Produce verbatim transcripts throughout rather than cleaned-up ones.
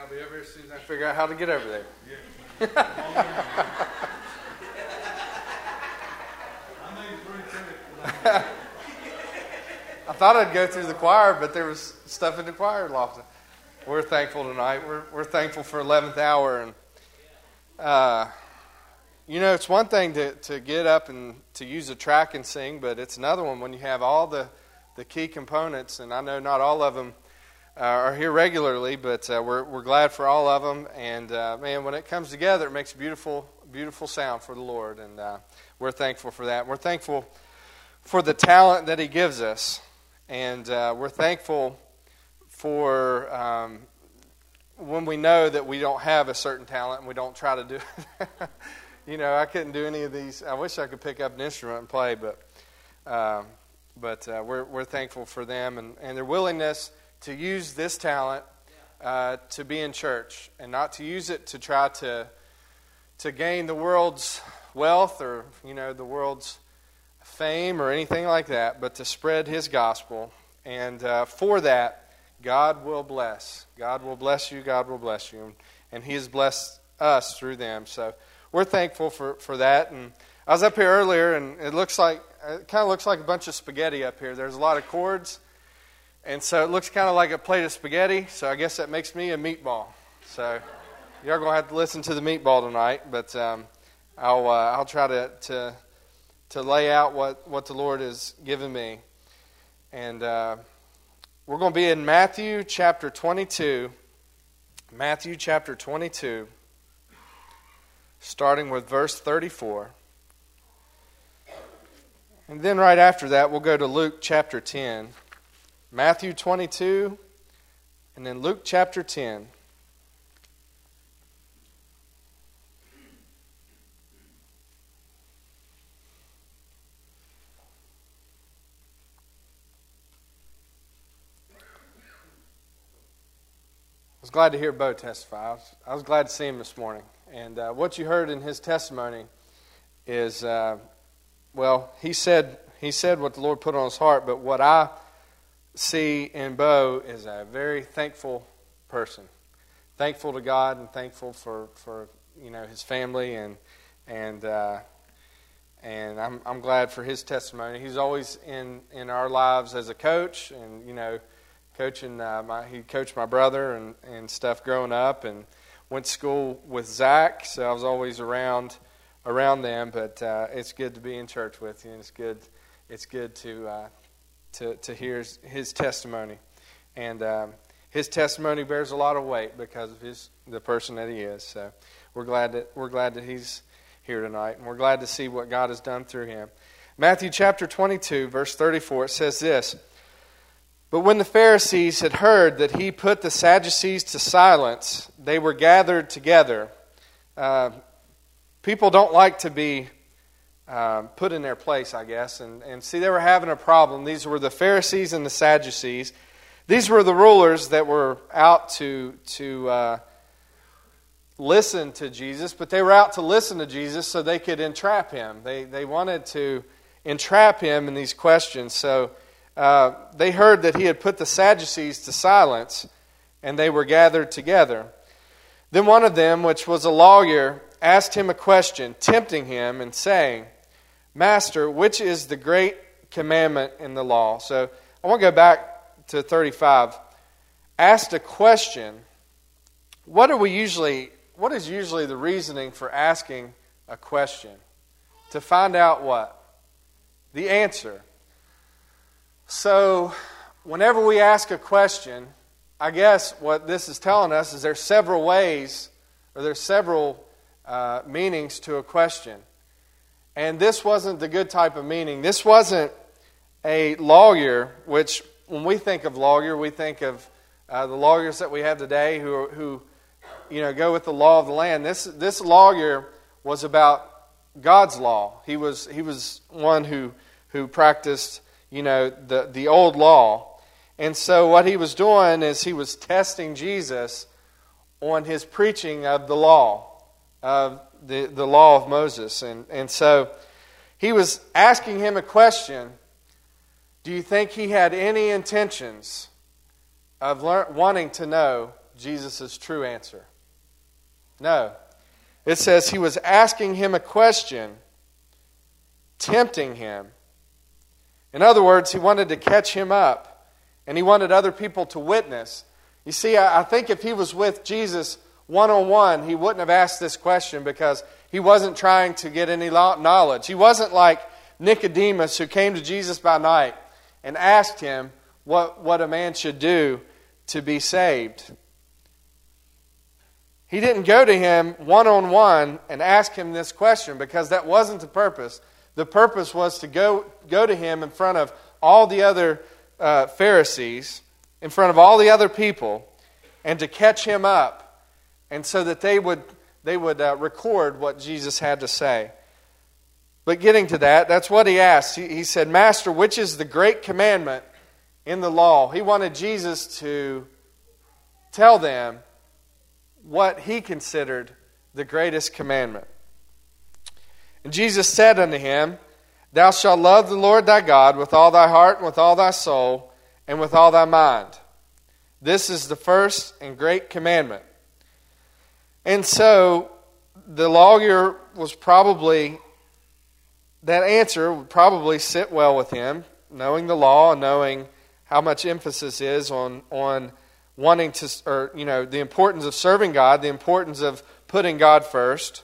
I'll be over here as soon as I figure out how to get over there. Yeah. I thought I'd go through the choir, but there was stuff in the choir loft. We're thankful tonight. We're we're thankful for eleventh hour, and uh, you know, it's one thing to, to get up and to use a track and sing, but it's another one when you have all the, the key components. And I know not all of them uh, are here regularly, but uh, we're we're glad for all of them. And uh, man, when it comes together, it makes a beautiful beautiful sound for the Lord, and uh, we're thankful for that. We're thankful for the talent that He gives us, and uh, we're thankful for um, when we know that we don't have a certain talent and we don't try to do it. You know, I couldn't do any of these. I wish I could pick up an instrument and play, but um, but uh, we're we're thankful for them and, and their willingness to use this talent uh, to be in church and not to use it to try to to gain the world's wealth or, you know, the world's fame or anything like that, but to spread His gospel. And uh, for that, God will bless. God will bless you. God will bless you. And He has blessed us through them. So we're thankful for, for that. And I was up here earlier, and it looks like it kind of looks like a bunch of spaghetti up here. There's a lot of cords, and so it looks kind of like a plate of spaghetti. So I guess that makes me a meatball. So you're gonna have to listen to the meatball tonight, but um, I'll uh, I'll try to, to to lay out what, what the Lord has given me. And uh, we're going to be in Matthew chapter twenty-two. Matthew chapter twenty-two, starting with verse thirty-four. And then right after that, we'll go to Luke chapter ten. Matthew twenty-two, and then Luke chapter ten. I was glad to hear Bo testify. I was, I was glad to see him this morning. And uh, what you heard in his testimony is, uh, well, he said he said what the Lord put on his heart, but what I see in Bo is a very thankful person. Thankful to God and thankful for, for you know, his family, and and uh, and I'm I'm glad for his testimony. He's always in, in our lives as a coach, and you know, coaching uh, my he coached my brother and, and stuff growing up, and went to school with Zach, so I was always around around them. But uh, it's good to be in church with you, and it's good it's good to uh, to to hear his, his testimony, and um, his testimony bears a lot of weight because of his the person that he is. So we're glad that we're glad that he's here tonight, and we're glad to see what God has done through him. Matthew chapter twenty-two, verse thirty-four, it says this: "But when the Pharisees had heard that he put the Sadducees to silence, they were gathered together." Uh, people don't like to be uh, put in their place, I guess. And, and see, they were having a problem. These were the Pharisees and the Sadducees. These were the rulers that were out to, to uh, listen to Jesus, but they were out to listen to Jesus so they could entrap him. They, they wanted to entrap him in these questions. So Uh, they heard that he had put the Sadducees to silence, and they were gathered together. Then one of them, which was a lawyer, asked him a question, tempting him and saying, "Master, which is the great commandment in the law?" So I want to go back to thirty-five. Asked a question. What are we usually? What is usually the reasoning for asking a question? To find out what? The answer. So, whenever we ask a question, I guess what this is telling us is there's several ways, or there's several uh, meanings to a question. And this wasn't the good type of meaning. This wasn't a lawyer, which when we think of lawyer, we think of uh, the lawyers that we have today who, who, you know, go with the law of the land. This this lawyer was about God's law. He was he was one who who practiced, you know, the, the old law. And so what he was doing is he was testing Jesus on his preaching of the law, of the, the law of Moses. And, and so he was asking him a question. Do you think he had any intentions of learn, wanting to know Jesus' true answer. No. It says he was asking him a question, tempting him. In other words, he wanted to catch him up, and he wanted other people to witness. You see, I think if he was with Jesus one-on-one, he wouldn't have asked this question because he wasn't trying to get any knowledge. He wasn't like Nicodemus, who came to Jesus by night and asked him what, what a man should do to be saved. He didn't go to him one-on-one and ask him this question because that wasn't the purpose. The purpose was to go, go to him in front of all the other uh, Pharisees, in front of all the other people, and to catch him up, and so that they would, they would uh, record what Jesus had to say. But getting to that, that's what he asked. He, he said, Master, which is the great commandment in the law? He wanted Jesus to tell them what he considered the greatest commandment. And Jesus said unto him, Thou shalt love the Lord thy God with all thy heart and with all thy soul and with all thy mind. This is the first and great commandment. And so the lawyer was probably, that answer would probably sit well with him, knowing the law and knowing how much emphasis is on, on wanting to, or, you know, the importance of serving God, the importance of putting God first.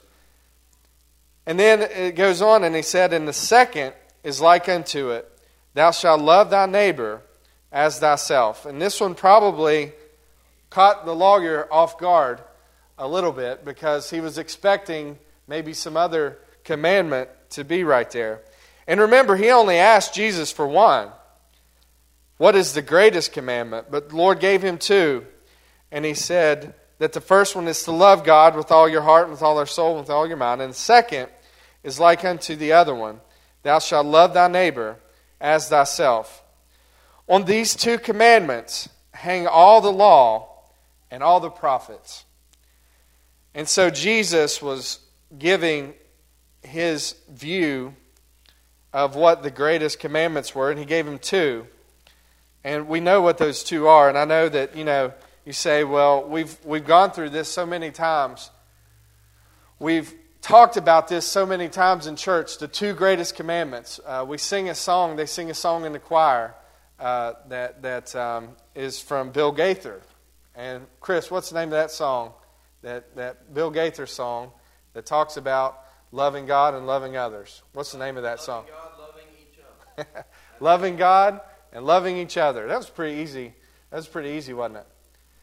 And then it goes on, and he said, And the second is like unto it, Thou shalt love thy neighbor as thyself. And this one probably caught the lawyer off guard a little bit because he was expecting maybe some other commandment to be right there. And remember, he only asked Jesus for one. What is the greatest commandment? But the Lord gave him two. And he said that the first one is to love God with all your heart, and with all your soul, and with all your mind. And the second is like unto the other one. Thou shalt love thy neighbor as thyself. On these two commandments hang all the law and all the prophets. And so Jesus was giving his view of what the greatest commandments were, and he gave him two. And we know what those two are. And I know that, you know, you say, well, we've we've gone through this so many times. We've talked about this so many times in church, the two greatest commandments. Uh, we sing a song, they sing a song in the choir uh, that, that um, is from Bill Gaither. And Chris, what's the name of that song? That, that Bill Gaither song that talks about loving God and loving others. What's the name of that song? Loving God, loving each other. Loving God and loving each other. That was pretty easy. That was pretty easy, wasn't it?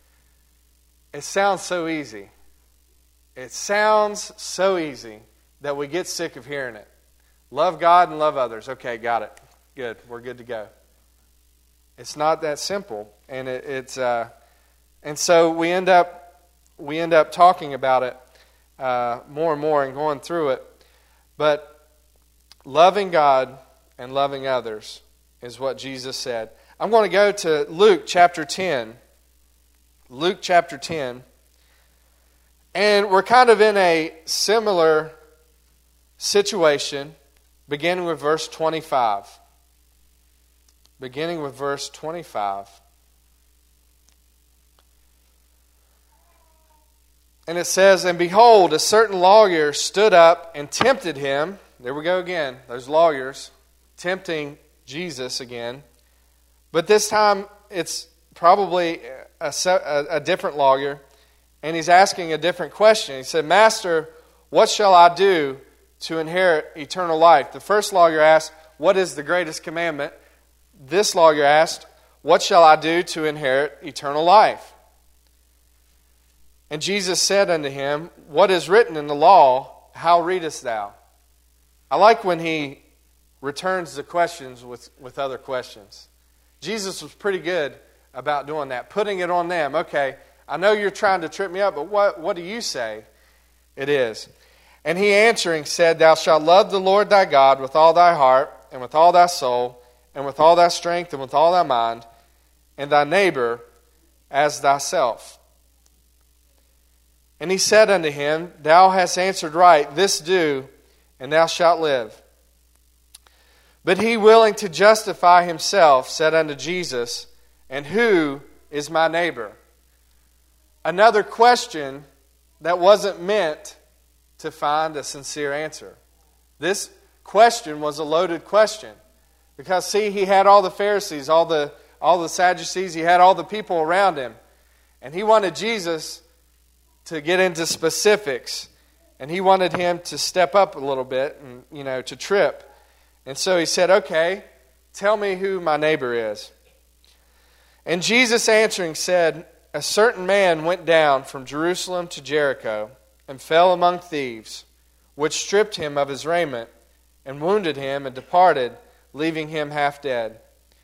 It sounds so easy. It sounds so easy that we get sick of hearing it. Love God and love others. Okay, got it. Good. We're good to go. It's not that simple, and it, it's uh, and so we end up we end up talking about it uh, more and more and going through it. But loving God and loving others is what Jesus said. I'm going to go to Luke chapter ten. Luke chapter ten. And we're kind of in a similar situation, beginning with verse twenty-five. Beginning with verse twenty-five. And it says, And behold, a certain lawyer stood up and tempted him. There we go again. Those lawyers tempting Jesus again. But this time it's probably a, a, a different lawyer. And he's asking a different question. He said, Master, what shall I do to inherit eternal life? The first lawyer asked, What is the greatest commandment? This lawyer asked, What shall I do to inherit eternal life? And Jesus said unto him, What is written in the law, how readest thou? I like when he returns the questions with, with other questions. Jesus was pretty good about doing that, putting it on them. Okay, I know you're trying to trip me up, but what, what do you say it is? And he answering said, Thou shalt love the Lord thy God with all thy heart, and with all thy soul, and with all thy strength, and with all thy mind, and thy neighbor as thyself. And he said unto him, Thou hast answered right, this do, and thou shalt live. But he, willing to justify himself, said unto Jesus, And who is my neighbor? another question that wasn't meant to find a sincere answer. This question was a loaded question. Because, see, he had all the Pharisees, all the, all the Sadducees, he had all the people around him. And he wanted Jesus to get into specifics. And he wanted him to step up a little bit and, you know, to trip. And so he said, okay, tell me who my neighbor is. And Jesus answering said, a certain man went down from Jerusalem to Jericho and fell among thieves, which stripped him of his raiment and wounded him and departed, leaving him half dead.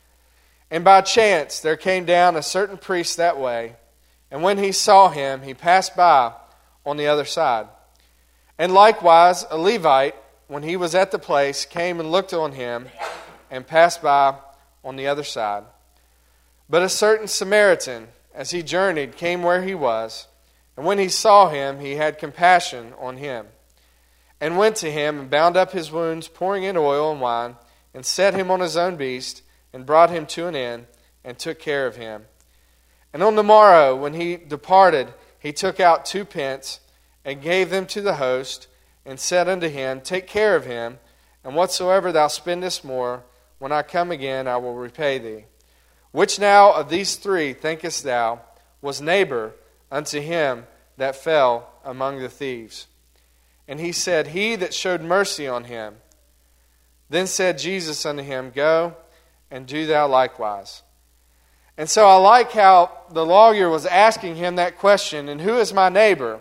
And by chance there came down a certain priest that way, and when he saw him, he passed by on the other side. And likewise a Levite, when he was at the place, came and looked on him and passed by on the other side. But a certain Samaritan, as he journeyed, came where he was, and when he saw him, he had compassion on him, and went to him and bound up his wounds, pouring in oil and wine, and set him on his own beast, and brought him to an inn, and took care of him. And on the morrow, when he departed, he took out two pence, and gave them to the host, and said unto him, take care of him, and whatsoever thou spendest more, when I come again, I will repay thee. Which now of these three, thinkest thou, was neighbor unto him that fell among the thieves? And he said, he that showed mercy on him. Then said Jesus unto him, go, and do thou likewise. And so I like how the lawyer was asking him that question, and who is my neighbor?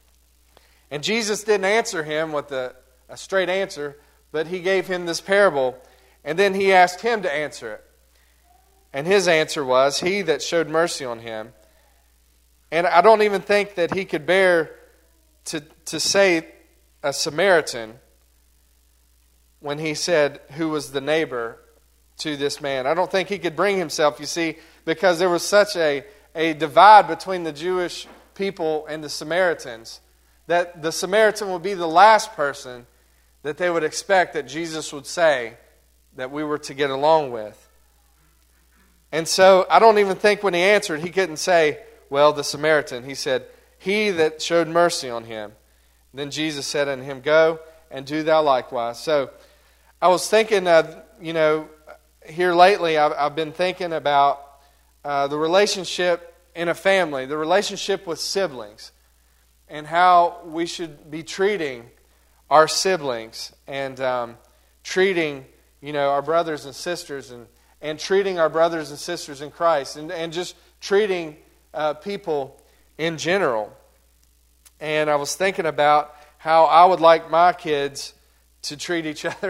And Jesus didn't answer him with a, a straight answer, but he gave him this parable, and then he asked him to answer it. And his answer was, he that showed mercy on him. And I don't even think that he could bear to, to say a Samaritan when he said who was the neighbor to this man. I don't think he could bring himself, you see, because there was such a, a divide between the Jewish people and the Samaritans, that the Samaritan would be the last person that they would expect that Jesus would say that we were to get along with. And so I don't even think when he answered, he couldn't say, well, the Samaritan. He said, he that showed mercy on him. And then Jesus said unto him, go and do thou likewise. So I was thinking, uh, you know, here lately I've, I've been thinking about uh, the relationship in a family, the relationship with siblings, and how we should be treating our siblings and um, treating, you know, our brothers and sisters and, and treating our brothers and sisters in Christ and, and just treating uh, people in general. And I was thinking about how I would like my kids to treat each other.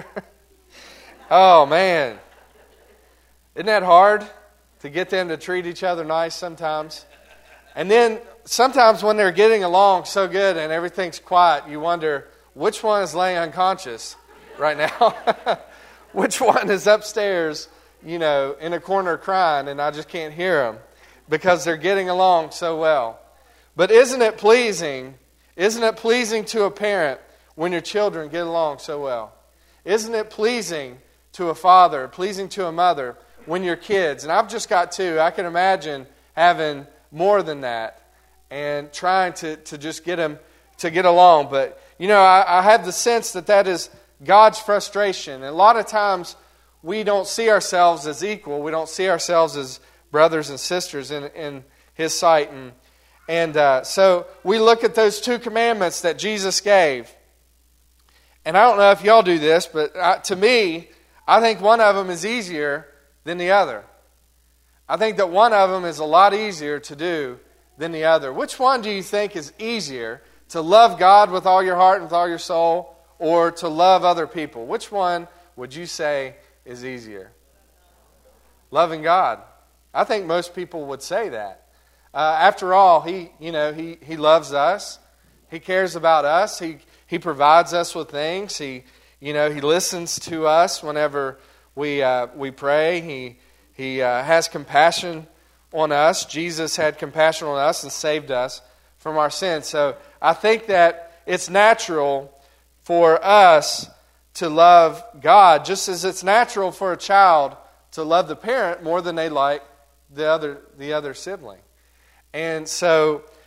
Oh, man. Isn't that hard to get them to treat each other nice sometimes? And then sometimes when they're getting along so good and everything's quiet, you wonder, which one is laying unconscious right now? Which one is upstairs, you know, in a corner crying and I just can't hear them because they're getting along so well. But isn't it pleasing, isn't it pleasing to a parent when your children get along so well? Isn't it pleasing to a father, pleasing to a mother when your kids, and I've just got two, I can imagine having more than that and trying to, to just get them to get along. But, you know, I, I have the sense that that is God's frustration. And a lot of times we don't see ourselves as equal. We don't see ourselves as brothers and sisters in, in His sight. And, and uh, so we look at those two commandments that Jesus gave. And I don't know if y'all do this, but uh, to me, I think one of them is easier than the other. I think that one of them is a lot easier to do than the other. Which one do you think is easier, to love God with all your heart and with all your soul, or to love other people? Which one would you say is easier? Loving God. I think most people would say that. Uh, after all, He, you know, He He loves us. He cares about us. He He provides us with things. He, you know, He listens to us whenever we uh, we pray. He He uh, has compassion on us. Jesus had compassion on us and saved us from our sins. So I think that it's natural for us to love God, just as it's natural for a child to love the parent more than they like the other the other sibling. And so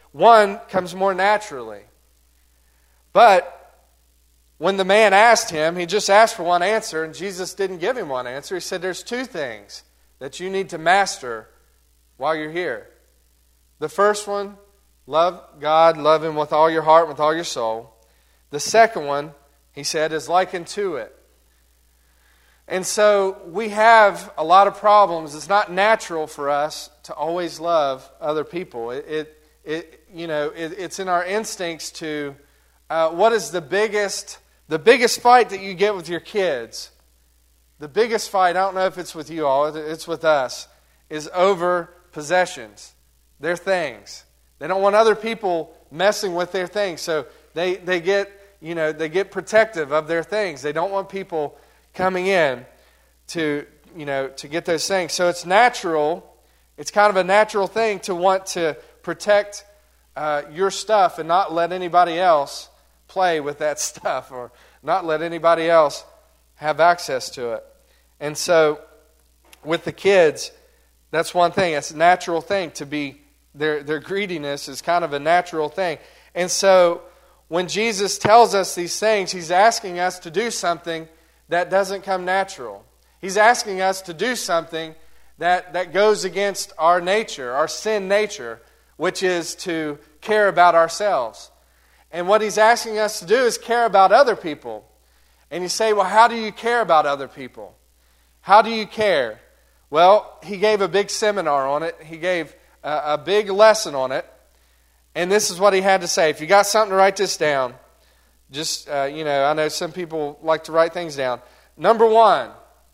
one comes more naturally. But when the man asked him, he just asked for one answer, and Jesus didn't give him one answer. He said, there's two things that you need to master while you're here. The first one, love God, love Him with all your heart, with all your soul. The second one, he said, is likened to it. And so we have a lot of problems. It's not natural for us to always love other people. It, it, it you know, it, it's in our instincts to, uh, what is the biggest, the biggest fight that you get with your kids? The biggest fight, I don't know if it's with you all, it's with us, is over possessions, their things. They don't want other people messing with their things, so they, they get, you know, they get protective of their things. They don't want people coming in to, you know, to get those things. So it's natural, it's kind of a natural thing to want to protect uh, your stuff and not let anybody else play with that stuff or not let anybody else have access to it. And so with the kids, that's one thing. It's a natural thing to be, their, their greediness is kind of a natural thing. And so when Jesus tells us these things, He's asking us to do something that doesn't come natural. He's asking us to do something that, that goes against our nature, our sin nature, which is to care about ourselves. And what He's asking us to do is care about other people. And you say, well, how do you care about other people? How do you care? Well, He gave a big seminar on it. He gave a, a big lesson on it. And this is what He had to say. If you got something to write this down, just, uh, you know, I know some people like to write things down. Number one,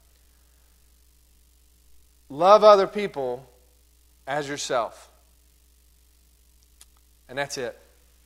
love other people as yourself. And that's it.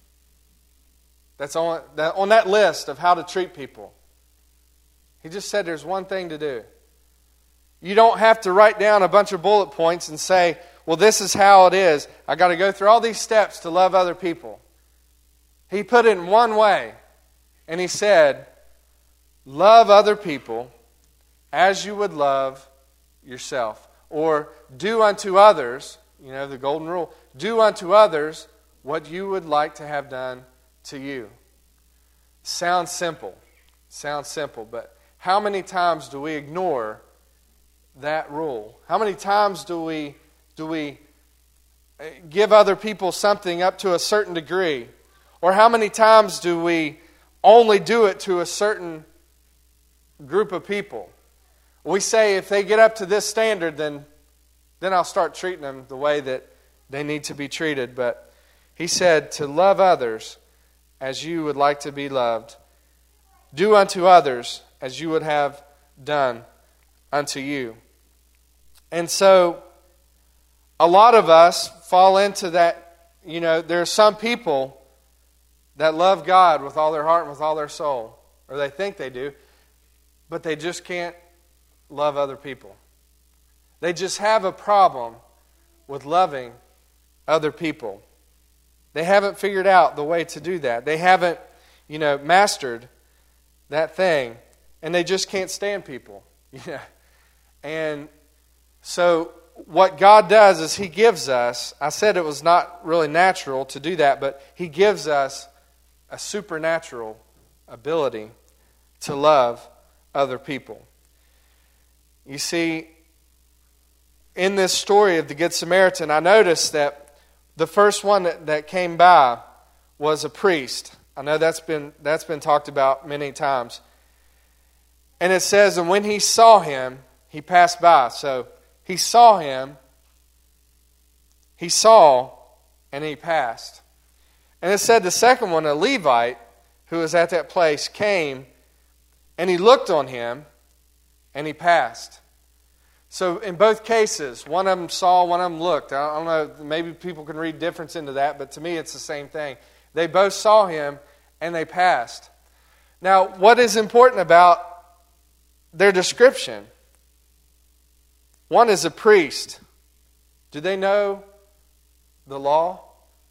That's on that, on that list of how to treat people. He just said there's one thing to do. You don't have to write down a bunch of bullet points and say, well, this is how it is. I got to go through all these steps to love other people. He put it in one way. And He said, love other people as you would love yourself. Or do unto others, you know, the golden rule, do unto others what you would like to have done to you. Sounds simple. Sounds simple, but how many times do we ignore that rule? How many times do we do we give other people something up to a certain degree? Or how many times do we only do it to a certain group of people? We say if they get up to this standard, then then I'll start treating them the way that they need to be treated. But He said to love others as you would like to be loved. Do unto others as you would have done unto you. And so a lot of us fall into that, you know, there are some people that love God with all their heart and with all their soul, or they think they do, but they just can't love other people. They just have a problem with loving other people. They haven't figured out the way to do that. They haven't, you know, mastered that thing, and they just can't stand people. Yeah. And so what God does is He gives us, I said it was not really natural to do that, but He gives us a supernatural ability to love other people. You see, in this story of the Good Samaritan, I noticed that the first one that, that came by was a priest. I know that's been that's been talked about many times. And it says, and when he saw him, he passed by. So he saw him, he saw, and he passed. And it said the second one, a Levite, who was at that place, came, and he looked on him, and he passed. So in both cases, one of them saw, one of them looked. I don't know, maybe people can read difference into that, but to me it's the same thing. They both saw him, and they passed. Now, what is important about their description? One is a priest. Do they know the law?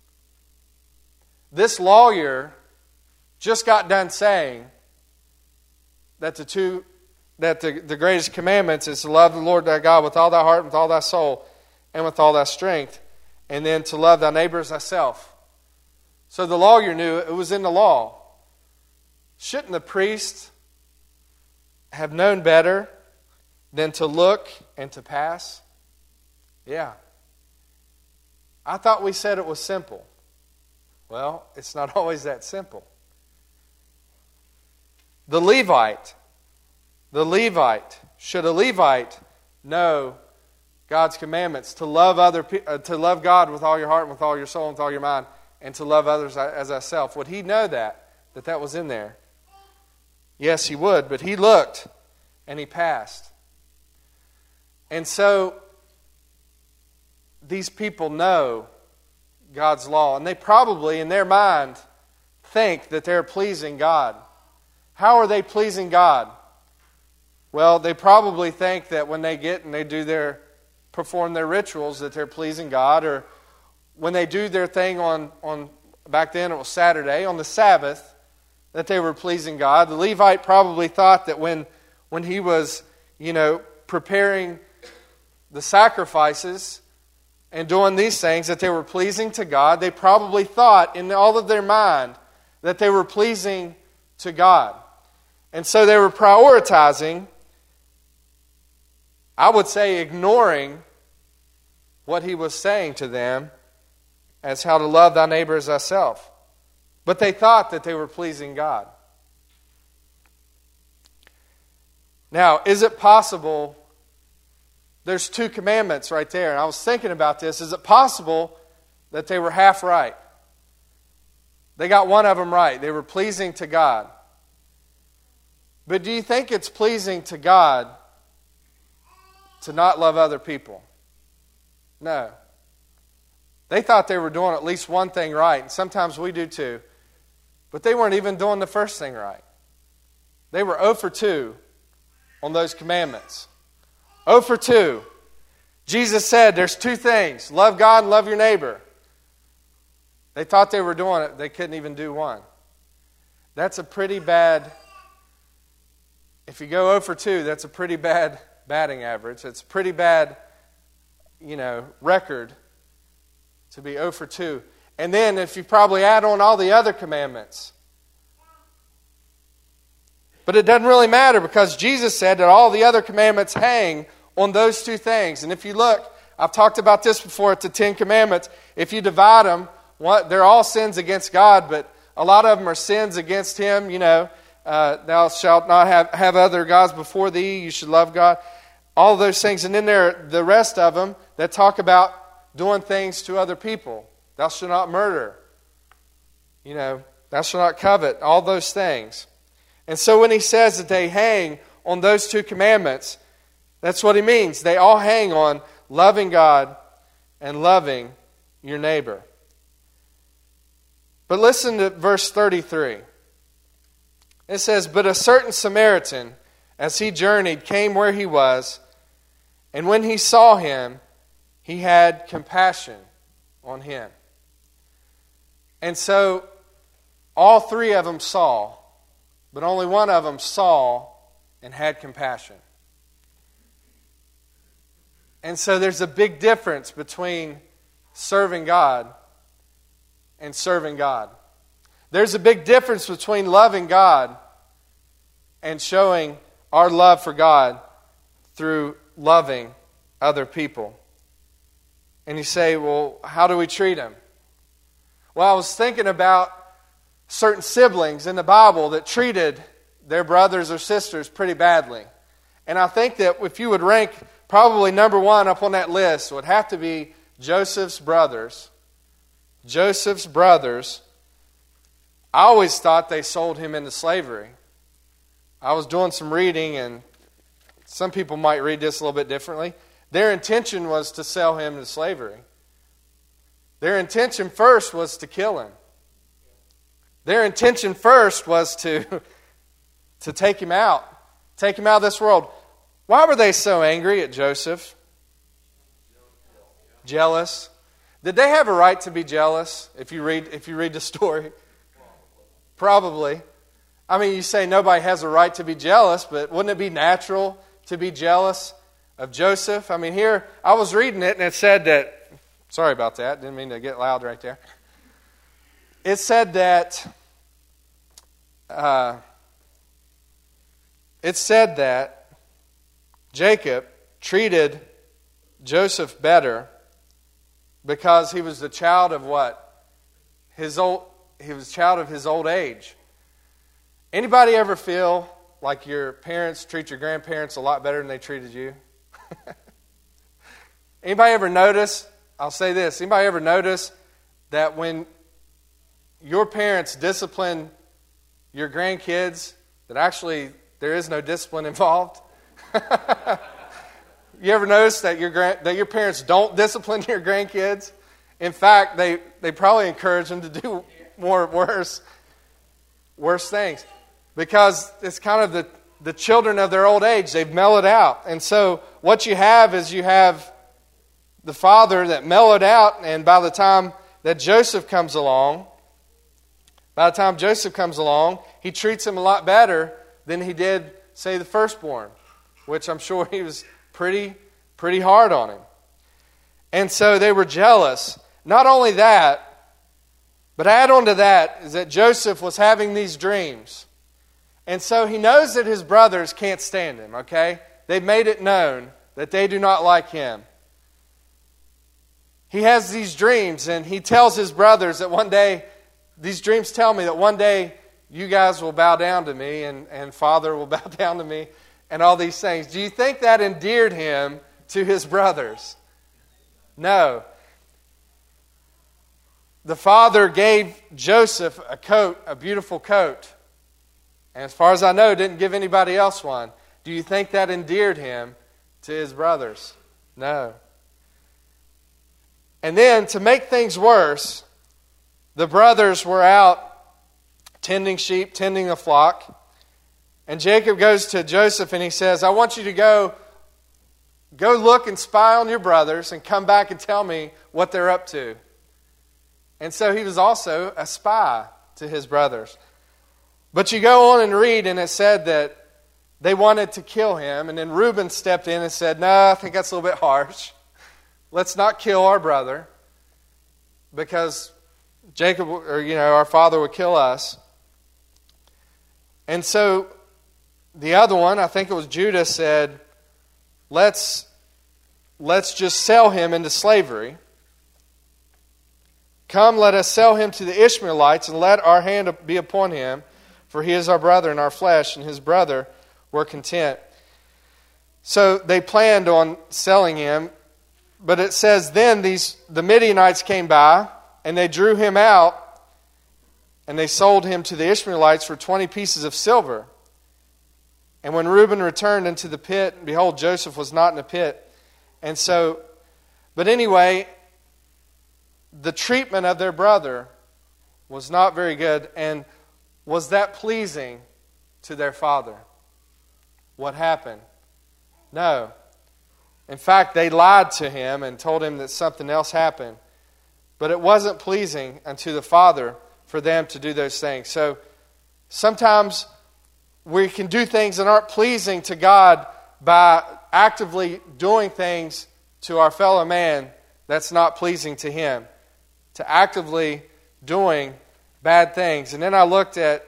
This lawyer just got done saying that the two that the, the greatest commandments is to love the Lord thy God with all thy heart, with all thy soul, and with all thy strength, and then to love thy neighbor as thyself. So the lawyer knew it was in the law. Shouldn't the priest have known better than to look and to pass? Yeah. I thought we said it was simple. Well, it's not always that simple. The Levite, the Levite, should a Levite know God's commandments to love other uh, to love God with all your heart and with all your soul and with all your mind, and to love others as thyself? Would he know that, that that was in there? Yes, he would, but he looked and he passed. And so these people know God's law, and they probably, in their mind, think that they're pleasing God. How are they pleasing God? Well, they probably think that when they get and they do their, perform their rituals, that they're pleasing God, or when they do their thing on, on back then it was Saturday, on the Sabbath, that they were pleasing God. The Levite probably thought that when, when he was, you know, preparing the sacrifices and doing these things, that they were pleasing to God. They probably thought in all of their mind that they were pleasing to God. And so they were prioritizing, I would say ignoring what he was saying to them as how to love thy neighbor as thyself. But they thought that they were pleasing God. Now, is it possible? There's two commandments right there, and I was thinking about this. Is it possible that they were half right? They got one of them right. They were pleasing to God. But do you think it's pleasing to God to not love other people? No. They thought they were doing at least one thing right, and sometimes we do too. But they weren't even doing the first thing right. They were zero for two on those commandments. zero for two. Jesus said there's two things. Love God and love your neighbor. They thought they were doing it. They couldn't even do one. That's a pretty bad, if you go zero for two, that's a pretty bad batting average. It's a pretty bad, you know, record to be zero for two. And then if you probably add on all the other commandments. But it doesn't really matter because Jesus said that all the other commandments hang on those two things. And if you look, I've talked about this before at the Ten Commandments. If you divide them, what, they're all sins against God, but a lot of them are sins against Him. You know, uh, thou shalt not have, have other gods before thee. You should love God. All those things. And then there are the rest of them that talk about doing things to other people. Thou shalt not murder. You know, thou shalt not covet. All those things. And so when he says that they hang on those two commandments, that's what he means. They all hang on loving God and loving your neighbor. But listen to verse thirty-three. It says, "But a certain Samaritan, as he journeyed, came where he was, and when he saw him, he had compassion on him." And so all three of them saw, but only one of them saw and had compassion. And so there's a big difference between serving God and serving God. There's a big difference between loving God and showing our love for God through loving other people. And you say, well, how do we treat them? Well, I was thinking about certain siblings in the Bible that treated their brothers or sisters pretty badly. And I think that if you would rank probably number one up on that list would have to be Joseph's brothers. Joseph's brothers, I always thought they sold him into slavery. I was doing some reading, and some people might read this a little bit differently. Their intention was to sell him into slavery. Their intention first was to kill him. Their intention first was to, to take him out, take him out of this world. Why were they so angry at Joseph? Jealous. Did they have a right to be jealous if you read if you read the story? Probably. I mean, you say nobody has a right to be jealous, but wouldn't it be natural to be jealous of Joseph? I mean, here, I was reading it and it said that, sorry about that, didn't mean to get loud right there. it said that uh, it said that Jacob treated Joseph better because he was the child of what? His old he was a child of his old age. Anybody ever feel like your parents treat your grandparents a lot better than they treated you? Anybody ever notice, I'll say this, anybody ever notice that when your parents discipline your grandkids, that actually there is no discipline involved? You ever notice that your grand, that your parents don't discipline your grandkids? In fact, they, they probably encourage them to do more worse, worse things. Because it's kind of the, the children of their old age. They've mellowed out. And so what you have is you have the father that mellowed out, and by the time that Joseph comes along, by the time Joseph comes along, he treats him a lot better than he did, say, the firstborn, which I'm sure he was pretty, pretty hard on him. And so they were jealous. Not only that, but add on to that is that Joseph was having these dreams. And so he knows that his brothers can't stand him, okay? They've made it known that they do not like him. He has these dreams, and he tells his brothers that one day, these dreams tell me that one day you guys will bow down to me, and, and Father will bow down to me, and all these things. Do you think that endeared him to his brothers? No. The father gave Joseph a coat, a beautiful coat. And as far as I know, didn't give anybody else one. Do you think that endeared him to his brothers? No. And then, to make things worse, the brothers were out tending sheep, tending a flock. And Jacob goes to Joseph and he says, I want you to go, go look and spy on your brothers and come back and tell me what they're up to. And so he was also a spy to his brothers. But you go on and read, and it said that they wanted to kill him. And then Reuben stepped in and said, no, I think that's a little bit harsh. Let's not kill our brother, because Jacob, or you know, our father would kill us. And so the other one, I think it was Judah, said, let's, let's just sell him into slavery. Come, let us sell him to the Ishmaelites, and let our hand be upon him. For he is our brother and our flesh, and his brother were content. So they planned on selling him. But it says then these the Midianites came by, and they drew him out, and they sold him to the Ishmaelites for twenty pieces of silver. And when Reuben returned into the pit, behold, Joseph was not in the pit. And so, but anyway, the treatment of their brother was not very good. And was that pleasing to their father? What happened? No. In fact, they lied to him and told him that something else happened. But it wasn't pleasing unto the father for them to do those things. So sometimes we can do things that aren't pleasing to God by actively doing things to our fellow man that's not pleasing to him. To actively doing bad things. And then I looked at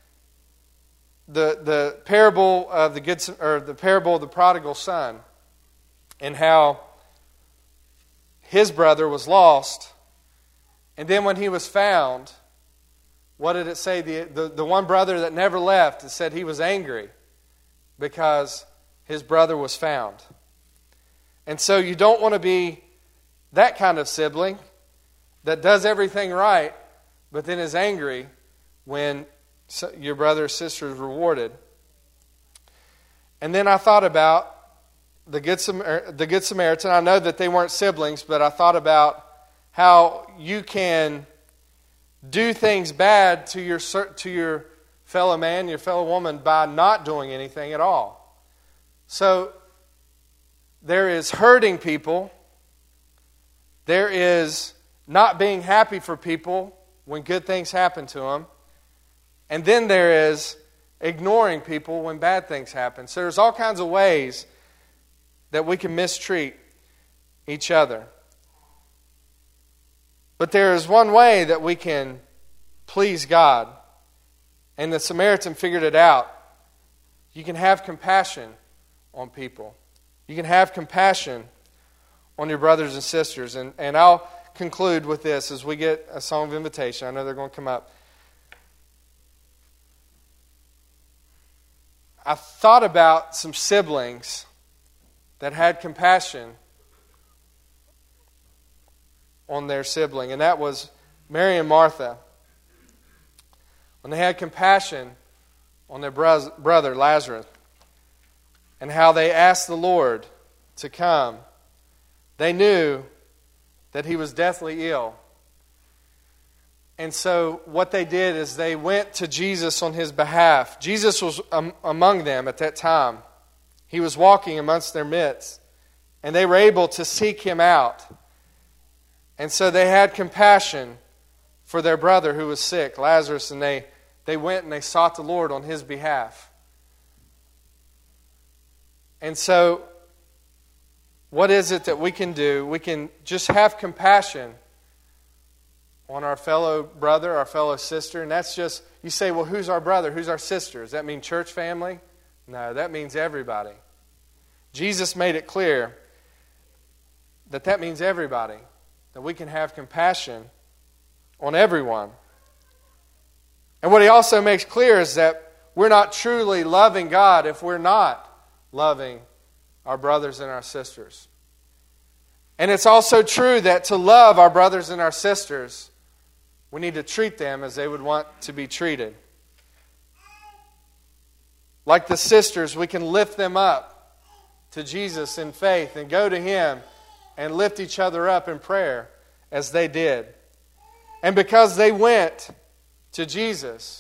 the the parable of the good or the parable of the prodigal son, and how his brother was lost, and then when he was found, what did it say? The the, the one brother that never left, it said he was angry because his brother was found. And so you don't want to be that kind of sibling that does everything right, but then is angry when your brother or sister is rewarded. And then I thought about the Good, Samar- the Good Samaritan. I know that they weren't siblings, but I thought about how you can do things bad to your to your fellow man, your fellow woman, by not doing anything at all. So there is hurting people. There is not being happy for people when good things happen to them. And then there is ignoring people when bad things happen. So there's all kinds of ways that we can mistreat each other. But there is one way that we can please God. And the Samaritan figured it out. You can have compassion on people. You can have compassion on your brothers and sisters. And, and I'll conclude with this as we get a song of invitation. I know they're going to come up. I thought about some siblings that had compassion on their sibling, and that was Mary and Martha. When they had compassion on their brother Lazarus, and how they asked the Lord to come, they knew that he was deathly ill. And so what they did is they went to Jesus on his behalf. Jesus was um, among them at that time. He was walking amongst their midst. And they were able to seek him out. And so they had compassion for their brother who was sick, Lazarus, and they, they went and they sought the Lord on his behalf. And so, what is it that we can do? We can just have compassion on our fellow brother, our fellow sister. And that's just, you say, well, who's our brother? Who's our sister? Does that mean church family? No, that means everybody. Jesus made it clear that that means everybody. That we can have compassion on everyone. And what he also makes clear is that we're not truly loving God if we're not loving our brothers and our sisters. And it's also true that to love our brothers and our sisters, we need to treat them as they would want to be treated. Like the sisters, we can lift them up to Jesus in faith and go to him and lift each other up in prayer as they did. And because they went to Jesus,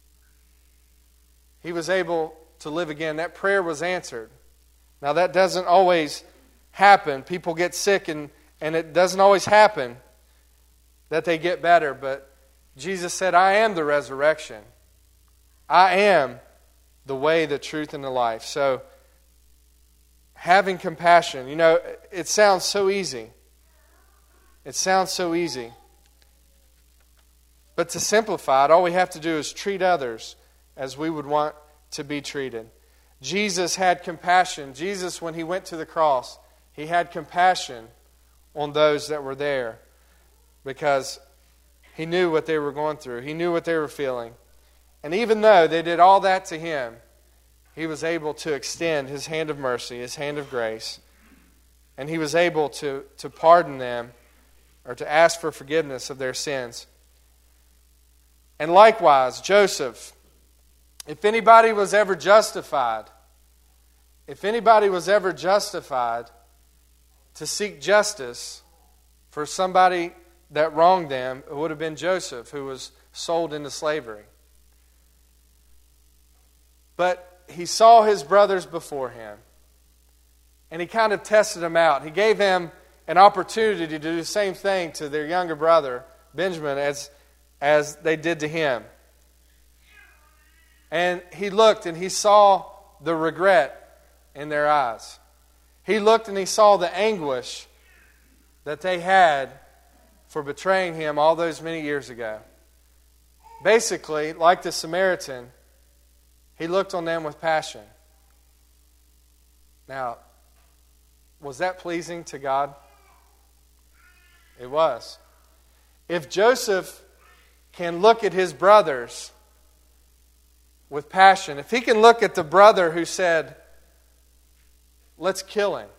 he was able to live again. That prayer was answered. Now that doesn't always happen. People get sick and, and it doesn't always happen that they get better. But Jesus said, I am the resurrection. I am the way, the truth, and the life. So having compassion, you know, it sounds so easy. It sounds so easy. But to simplify it, all we have to do is treat others as we would want to be treated. Jesus had compassion. Jesus, when he went to the cross, he had compassion on those that were there because he knew what they were going through. He knew what they were feeling. And even though they did all that to him, he was able to extend his hand of mercy, his hand of grace. And he was able to, to pardon them or to ask for forgiveness of their sins. And likewise, Joseph, if anybody was ever justified, if anybody was ever justified to seek justice for somebody that wronged them, it would have been Joseph, who was sold into slavery. But he saw his brothers before him, and he kind of tested them out. He gave them an opportunity to do the same thing to their younger brother, Benjamin, as, as they did to him. And he looked and he saw the regret in their eyes. He looked and he saw the anguish that they had for betraying him all those many years ago. Basically, like the Samaritan, he looked on them with passion. Now, was that pleasing to God? It was. If Joseph can look at his brothers with passion, if he can look at the brother who said, let's kill him,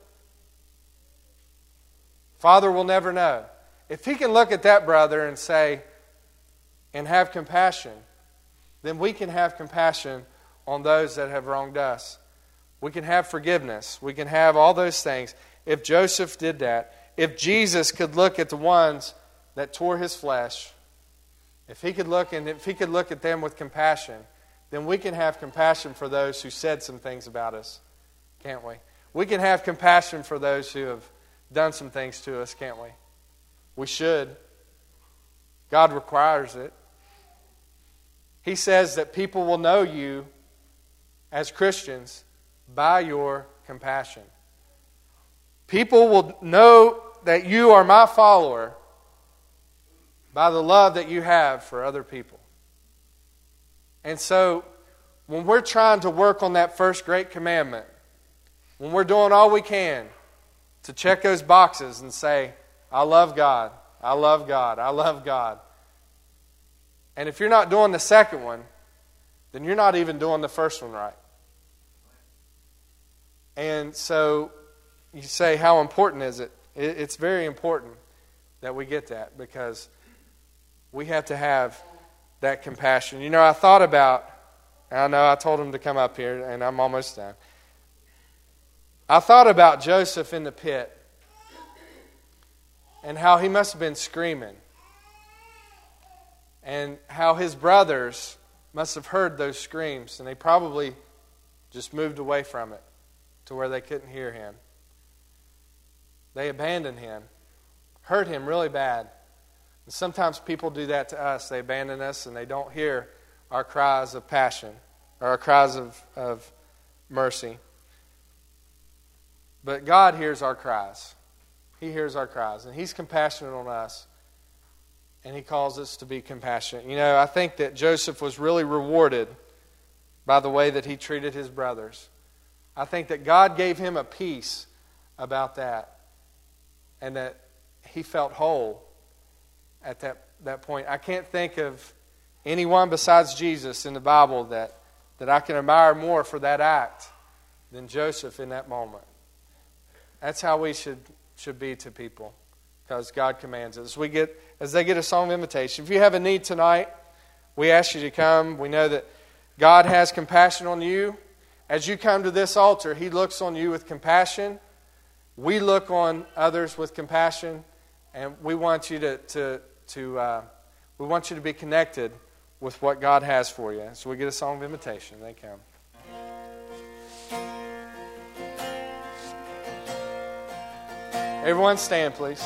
Father will never know. If he can look at that brother and say, and have compassion, then we can have compassion on those that have wronged us. We can have forgiveness. We can have all those things. If Joseph did that, if Jesus could look at the ones that tore his flesh, if he could look and if he could look at them with compassion, then we can have compassion for those who said some things about us, can't we? We can have compassion for those who have done some things to us, can't we? We should. God requires it. He says that people will know you as Christians by your compassion. People will know that you are my follower by the love that you have for other people. And so, when we're trying to work on that first great commandment, when we're doing all we can to check those boxes and say, I love God, I love God, I love God. And if you're not doing the second one, then you're not even doing the first one right. And so you say, how important is it? It's very important that we get that, because we have to have that compassion. You know, I thought about, I know I told him to come up here, and I'm almost done. I thought about Joseph in the pit and how he must have been screaming, and how his brothers must have heard those screams, and they probably just moved away from it to where they couldn't hear him. They abandoned him, hurt him really bad. And sometimes people do that to us. They abandon us and they don't hear our cries of passion or our cries of, of mercy. But God hears our cries. He hears our cries, and He's compassionate on us, and He calls us to be compassionate. You know, I think that Joseph was really rewarded by the way that he treated his brothers. I think that God gave him a peace about that, and that he felt whole at that, that point. I can't think of anyone besides Jesus in the Bible that, that I can admire more for that act than Joseph in that moment. That's how we should should be to people, because God commands us. We get as they get a song of invitation. If you have a need tonight, we ask you to come. We know that God has compassion on you. As you come to this altar, He looks on you with compassion. We look on others with compassion, and we want you to to to uh, we want you to be connected with what God has for you. So we get a song of invitation. They come. Everyone stand, please.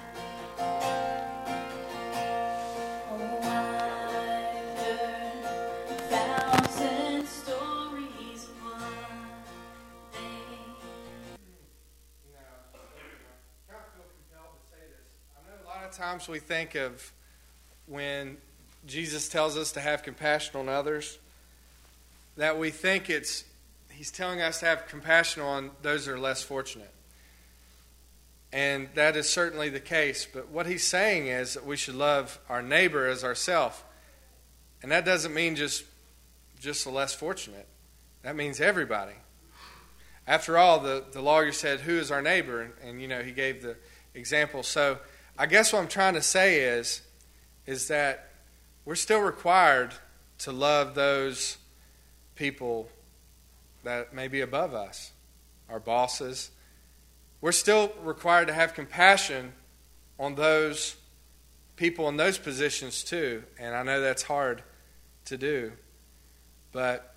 Times we think of when Jesus tells us to have compassion on others, that we think it's He's telling us to have compassion on those that are less fortunate. And that is certainly the case. But what He's saying is that we should love our neighbor as ourselves. And that doesn't mean just, just the less fortunate. That means everybody. After all, the, the lawyer said, who is our neighbor? And, and, you know, he gave the example. So I guess what I'm trying to say is, is that we're still required to love those people that may be above us, our bosses. We're still required to have compassion on those people in those positions too. And I know that's hard to do. But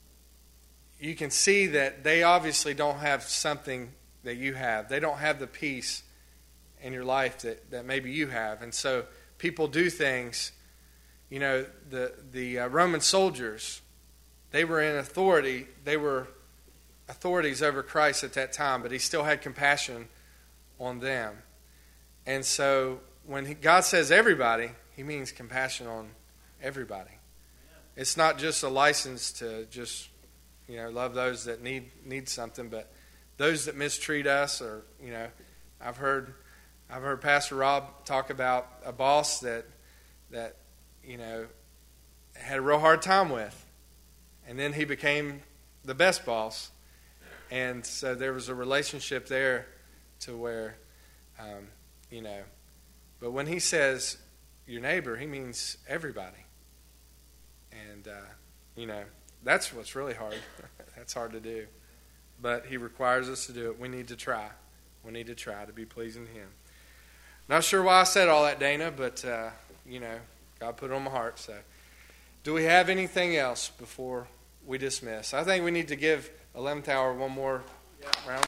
you can see that they obviously don't have something that you have. They don't have the peace in your life that, that maybe you have. And so people do things. You know, the, the uh, Roman soldiers, they were in authority. They were authorities over Christ at that time, but He still had compassion on them. And so when he, God says everybody, He means compassion on everybody. It's not just a license to just, you know, love those that need need something, but those that mistreat us. Or, you know, I've heard I've heard Pastor Rob talk about a boss that that you know had a real hard time with, and then he became the best boss. And so there was a relationship there to where, um, you know, but when He says your neighbor, He means everybody. And, uh, you know, that's what's really hard. That's hard to do. But He requires us to do it. We need to try. We need to try to be pleasing to Him. Not sure why I said all that, Dana, but, uh, you know, God put it on my heart. So, do we have anything else before we dismiss? I think we need to give eleventh hour one more round.